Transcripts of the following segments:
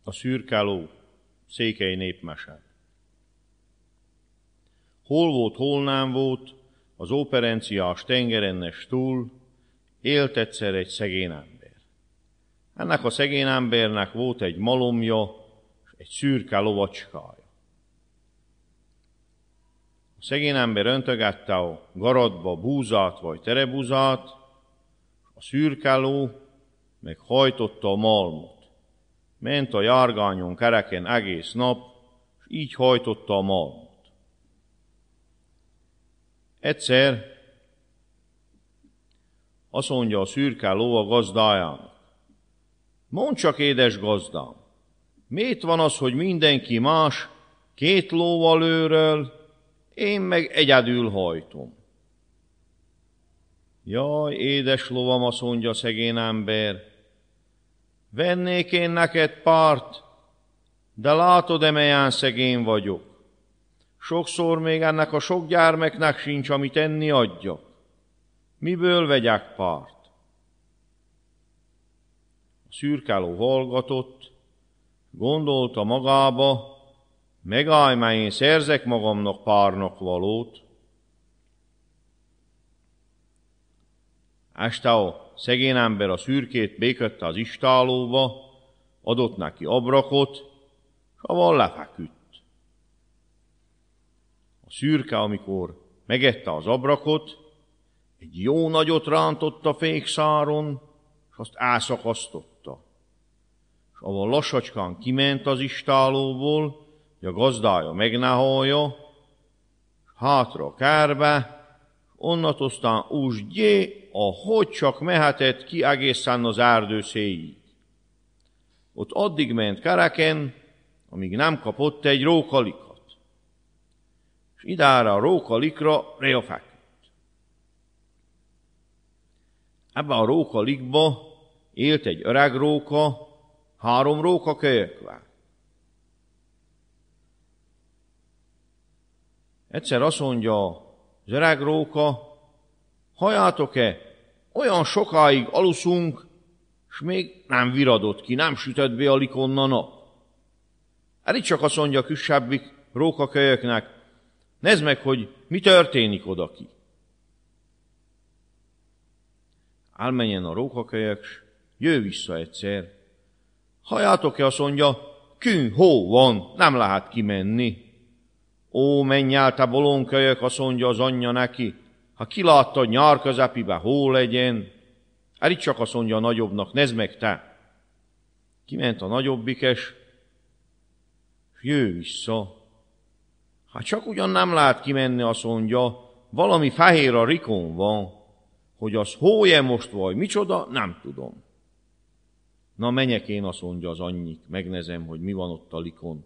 A szürke ló, Székely népmese. Hol volt, hol nem volt, az óperenciás tengerennes túl élt egyszer egy szegény ember. Ennek a szegény embernek volt egy malomja, és egy szürke lovacskája. A szegény ember öntögette a garatba búzát vagy terebúzát, a szürke ló meg hajtotta a malmot. Ment a járgányon kereken egész nap, és így hajtotta a malmot. Egyszer azt mondja a szürke ló a gazdájának: mondd csak, édes gazdám, miért van az, hogy mindenki más 2 lóval őröl, én meg egyedül hajtom? Jaj, édes lovam, azt mondja a szegény ember, vennék én neked párt, de látod-e, melyen szegény vagyok? Sokszor még ennek a sok gyermeknek sincs, amit enni adjak. Miből vegyek párt? A szürke ló hallgatott, gondolta magába, megállj, mert én szerzek magamnak párnak valót. Este a szegény ember a szürkét békötte az istállóba, adott neki abrakot, és avval lefeküdt. A szürke, amikor megette az abrakot, egy jó nagyot rántott a fékszáron, és azt elszakasztotta. És avval lassacskán kiment az istállóból, hogy a gazdája meg ne hallja, és hátra a kertbe, onnat aztán úgy gyé, ahogy csak mehetett ki egészen az erdő szélyig. Ott addig ment kereken, amíg nem kapott egy rókalikat. És idára a rókalikra réa feküdt. Ebbe a rókalikba élt egy öreg róka, 3 rókakölyökvel. Egyszer azt mondja az öreg róka: halljátok-e, olyan sokáig aluszunk, és még nem viradott ki, nem sütött be a likon a nap. Itt csak azt mondja a kisebbik rókakölyöknek: nézd meg, hogy mi történik odaki. Elmenjen a rókakölyök, s jöjj vissza egyszer. Halljátok-e, azt mondja, kün hó van, nem lehet kimenni. Ó, menj el, te bolondkölyök, azt mondja az anyja neki, ha kiláttad nyár közepibe, hó legyen. Itt csak azt mondja a nagyobbnak: nézd meg te. Kiment a nagyobbik, és jöjj vissza. Hát csak ugyan nem lehet kimenni, azt mondja, valami fehér a rikon van, hogy az hó-e most vagy micsoda, nem tudom. Na menjek én, azt mondja az anyjik, megnézem, hogy mi van ott a likon.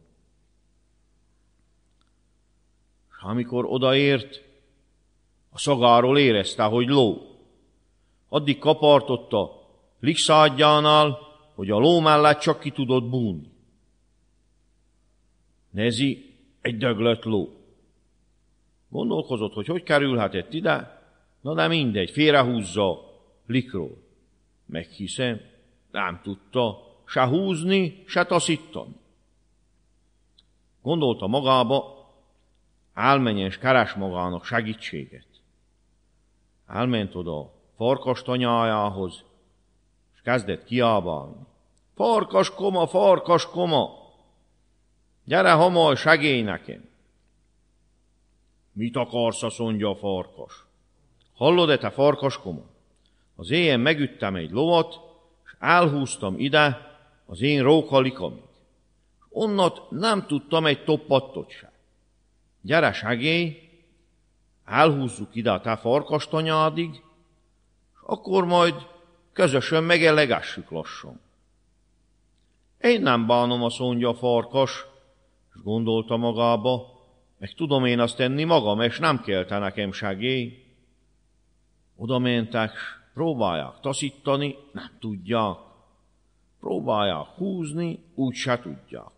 És amikor odaért, a szagáról érezte, hogy ló. Addig kapartott a likszádjánál, hogy a ló mellett csak ki tudott bújni. Nézi, egy döglött ló. Gondolkozott, hogy kerülhetett ide, na de mindegy, félrehúzza likról. Meghiszem, nem tudta se húzni, se taszítani. Gondolta magába, elmenjen és keres magának segítséget. Elment oda a farkas tanyájához, és kezdett kiábálni: farkaskoma, farkaskoma, gyere hamar, segélj nekem! Mit akarsz, azt mondja a farkas. Hallod-e, te farkaskoma? Az éjjel megüttem egy lovat, és elhúztam ide az én rókalikamig. Onnat nem tudtam egy toppattot se. Gyere, segélj, elhúzzuk ide a te farkastanyádig, és akkor majd közösen megelegessük lassan. Én nem bánom, azt mondja a farkas, és gondolta magába, meg tudom én azt tenni magam, és nem kell te nekem segély. Oda mentek, próbálják taszítani, nem tudják. Próbálják húzni, úgy se tudják.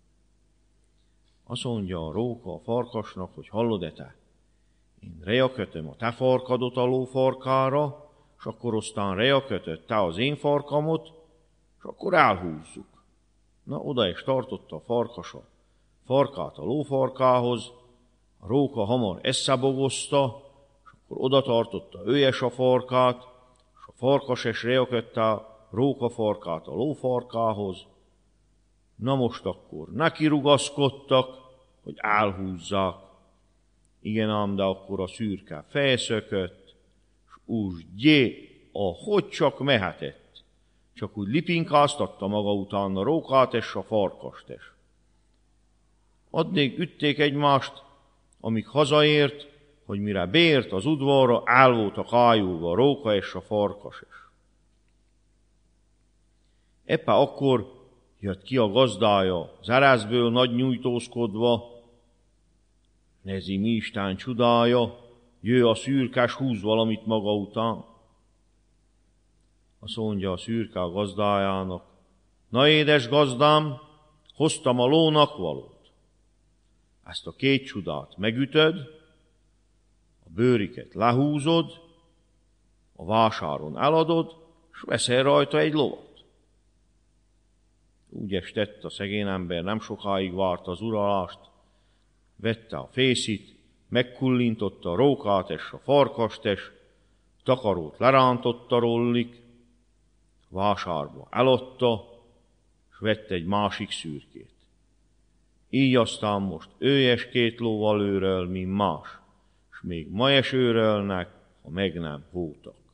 Azt mondja a róka a farkasnak, hogy hallod-e te? Én reakötöm a te farkadot a ló farkára, és akkor aztán reakötöd te az én farkamot, és akkor elhúzzuk. Na, oda is tartotta a farkas a farkát a lófarkához, a róka hamar eszabogozta, és akkor oda tartotta őjes a farkát, és a farkas is reakötte a róka farkát a lófarkához. Na most akkor neki rugaszkodtak, hogy elhúzzák. Igen ám, de akkor a szürke felszökött, és úgy ahogy csak mehetett. Csak úgy lipinkáztatta maga után a rókát és a farkast is. Addig ütték egymást, amíg hazaért, hogy mire beért az udvarra, el voltak ájulva a róka és a farkas is. Éppen akkor jött ki a gazdája az ereszből nagy nyújtózkodva, nézi, mi Isten csodája, jöjj a szürkás, húz valamit maga után. Azt mondja a szürke a gazdájának, na édes gazdám, hoztam a lónak valót. Ezt a két csodát megütöd, a bőriket lehúzod, a vásáron eladod, és veszel rajta egy lovat. Úgy is tett a szegény ember, nem sokáig várta az uralást, vette a fészit, megkullintotta a rókát és a farkast, és takarót lerántotta rollik, vásárba eladta, és vette egy másik szürkét. Így aztán most őjes két lóval őröl, mint más, és még ma is őrölnek, ha meg nem voltak.